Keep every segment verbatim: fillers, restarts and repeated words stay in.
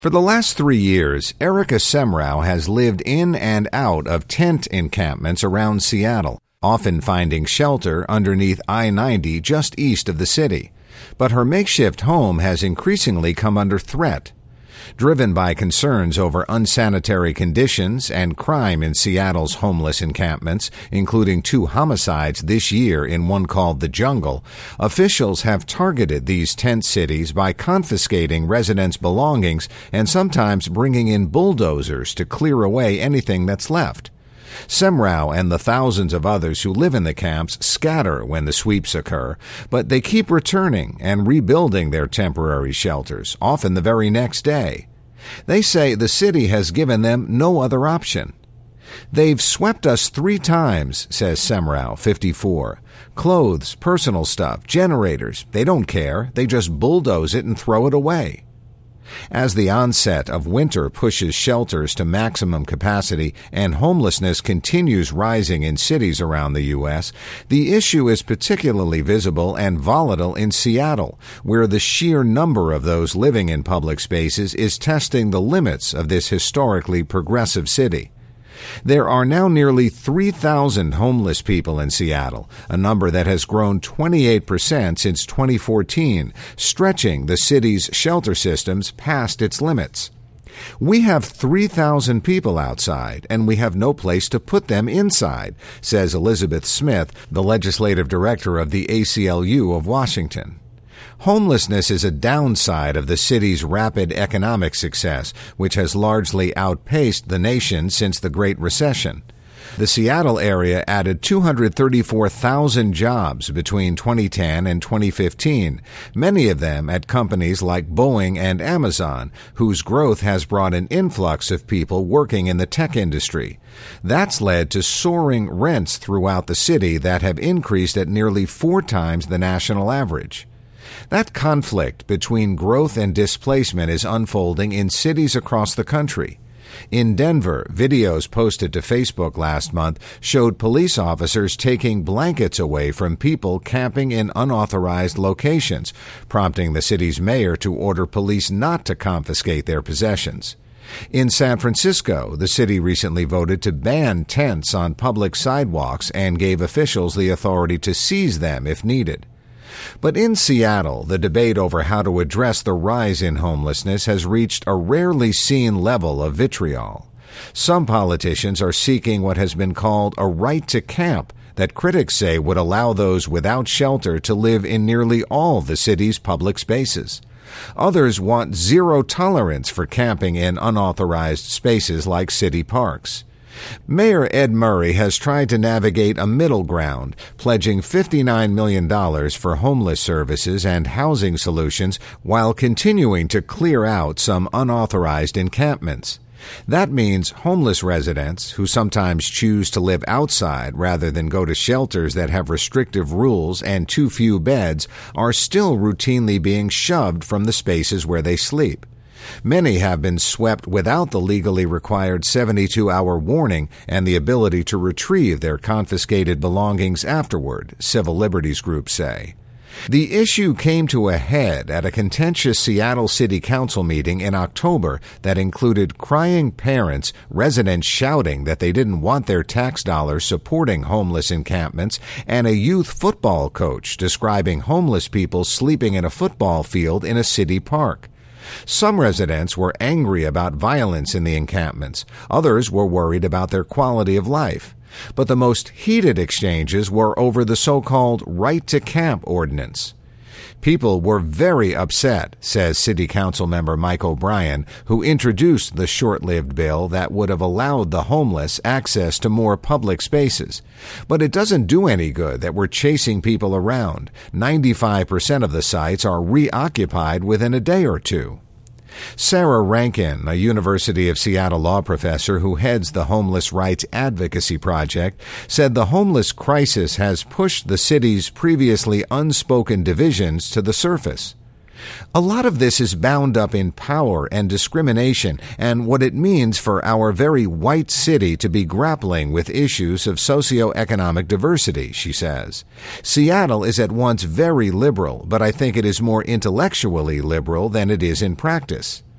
For the last three years, Erica Semrau has lived in and out of tent encampments around Seattle, often finding shelter underneath I ninety just east of the city. But her makeshift home has increasingly come under threat. Driven by concerns over unsanitary conditions and crime in Seattle's homeless encampments, including two homicides this year in one called The Jungle, officials have targeted these tent cities by confiscating residents' belongings and sometimes bringing in bulldozers to clear away anything that's left. Semrau and the thousands of others who live in the camps scatter when the sweeps occur, but they keep returning and rebuilding their temporary shelters, often the very next day. They say the city has given them no other option. "They've swept us three times," says Semrau, fifty-four. "Clothes, personal stuff, generators. They don't care. They just bulldoze it and throw it away." As the onset of winter pushes shelters to maximum capacity and homelessness continues rising in cities around the U S, the issue is particularly visible and volatile in Seattle, where the sheer number of those living in public spaces is testing the limits of this historically progressive city. There are now nearly three thousand homeless people in Seattle, a number that has grown twenty-eight percent since twenty fourteen, stretching the city's shelter systems past its limits. "We have three thousand people outside, and we have no place to put them inside," says Elizabeth Smith, the legislative director of the A C L U of Washington. Homelessness is a downside of the city's rapid economic success, which has largely outpaced the nation since the Great Recession. The Seattle area added two hundred thirty-four thousand jobs between twenty ten and twenty fifteen, many of them at companies like Boeing and Amazon, whose growth has brought an influx of people working in the tech industry. That's led to soaring rents throughout the city that have increased at nearly four times the national average. That conflict between growth and displacement is unfolding in cities across the country. In Denver, videos posted to Facebook last month showed police officers taking blankets away from people camping in unauthorized locations, prompting the city's mayor to order police not to confiscate their possessions. In San Francisco, the city recently voted to ban tents on public sidewalks and gave officials the authority to seize them if needed. But in Seattle, the debate over how to address the rise in homelessness has reached a rarely seen level of vitriol. Some politicians are seeking what has been called a right to camp that critics say would allow those without shelter to live in nearly all the city's public spaces. Others want zero tolerance for camping in unauthorized spaces like city parks. Mayor Ed Murray has tried to navigate a middle ground, pledging fifty-nine million dollars for homeless services and housing solutions while continuing to clear out some unauthorized encampments. That means homeless residents, who sometimes choose to live outside rather than go to shelters that have restrictive rules and too few beds, are still routinely being shoved from the spaces where they sleep. Many have been swept without the legally required seventy-two hour warning and the ability to retrieve their confiscated belongings afterward, civil liberties groups say. The issue came to a head at a contentious Seattle City Council meeting in October that included crying parents, residents shouting that they didn't want their tax dollars supporting homeless encampments, and a youth football coach describing homeless people sleeping in a football field in a city park. Some residents were angry about violence in the encampments. Others were worried about their quality of life. But the most heated exchanges were over the so-called right to camp ordinance. People were very upset, says City Council member Mike O'Brien, who introduced the short-lived bill that would have allowed the homeless access to more public spaces. But it doesn't do any good that we're chasing people around. ninety-five percent of the sites are reoccupied within a day or two. Sarah Rankin, a University of Seattle law professor who heads the Homeless Rights Advocacy Project, said the homeless crisis has pushed the city's previously unspoken divisions to the surface. A lot of this is bound up in power and discrimination and what it means for our very white city to be grappling with issues of socioeconomic diversity, she says. Seattle is at once very liberal, but I think it is more intellectually liberal than it is in practice.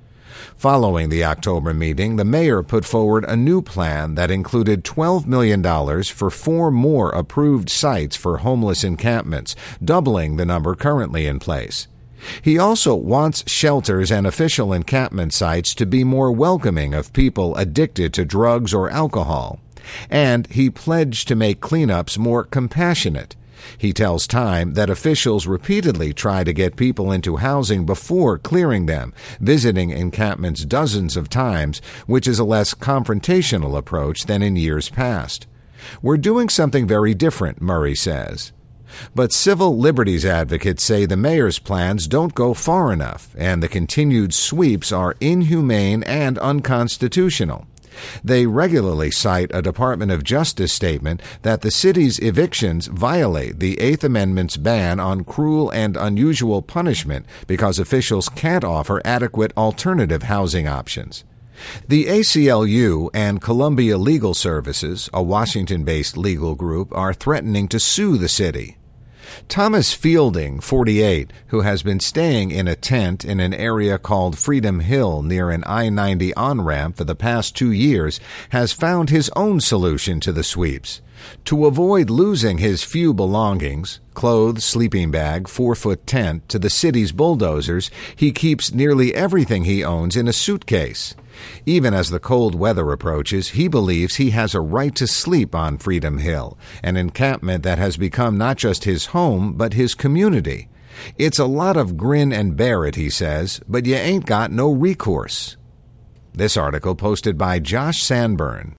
Following the October meeting, the mayor put forward a new plan that included twelve million dollars for four more approved sites for homeless encampments, doubling the number currently in place. He also wants shelters and official encampment sites to be more welcoming of people addicted to drugs or alcohol. And he pledged to make cleanups more compassionate. He tells Time that officials repeatedly try to get people into housing before clearing them, visiting encampments dozens of times, which is a less confrontational approach than in years past. We're doing something very different, Murray says. But civil liberties advocates say the mayor's plans don't go far enough, and the continued sweeps are inhumane and unconstitutional. They regularly cite a Department of Justice statement that the city's evictions violate the Eighth Amendment's ban on cruel and unusual punishment because officials can't offer adequate alternative housing options. The A C L U and Columbia Legal Services, a Washington-based legal group, are threatening to sue the city. Thomas Fielding, forty-eight, who has been staying in a tent in an area called Freedom Hill near an I ninety on-ramp for the past two years, has found his own solution to the sweeps. To avoid losing his few belongings, clothes, sleeping bag, four-foot tent, to the city's bulldozers, he keeps nearly everything he owns in a suitcase. Even as the cold weather approaches, he believes he has a right to sleep on Freedom Hill, an encampment that has become not just his home, but his community. It's a lot of grin and bear it, he says, but you ain't got no recourse. This article posted by Josh Sanborn.